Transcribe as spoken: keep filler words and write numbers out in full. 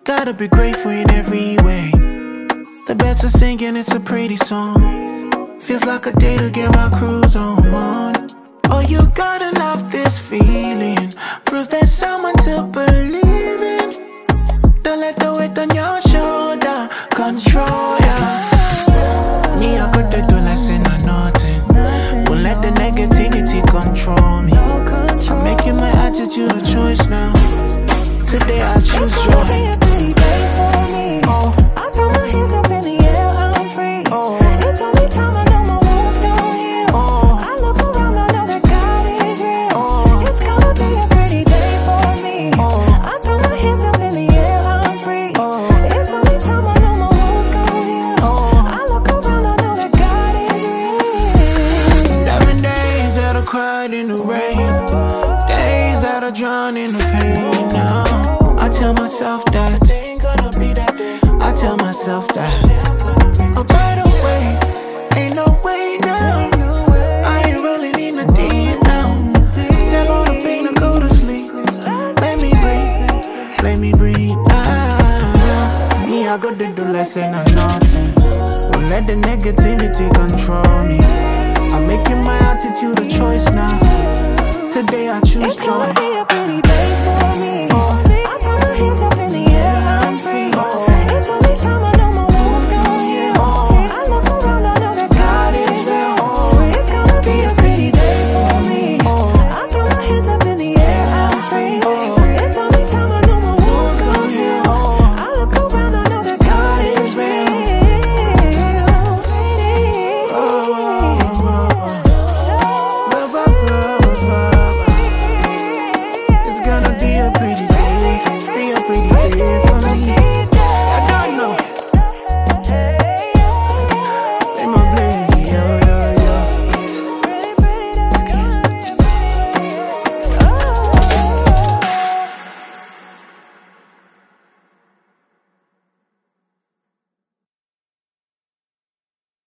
Gotta be grateful in every way. The birds are singing, it's a pretty song. Feels like a day to get my cruise on. Oh, you gotta love this feeling. Prove there's someone to believe in. Don't let the weight on your shoulder control ya. Me, I could do less and not nothing. Won't let the negativity control me. I'm making my attitude a choice now. Today I choose joy. It's gonna be a pretty day for me. Oh. I throw my hands up in the air, I'm free. Oh. It's only time, I know my wounds gon' heal. Oh. I look around, I know that God is real. Oh. It's gonna be a pretty day for me. Oh. I throw my hands up in the air, I'm free. Oh. It's only time, I know my wounds gon' heal. Oh. I look around, I know that God is real. There been days that I cried in the rain, days that I drowned in the pain. Now I tell myself that it ain't gonna be that day. I tell myself that oh, by the way, ain't no way now. I ain't rolling in the deep now. Tell all the pain to go to sleep. Let me breathe, let me breathe. Ah, me, I go to do less and I'm nothing. Don't let the negativity control me. I'm making my attitude a choice now. Today I choose it's joy. It's gonna be a pretty day for me. Oh. I throw my hands up in the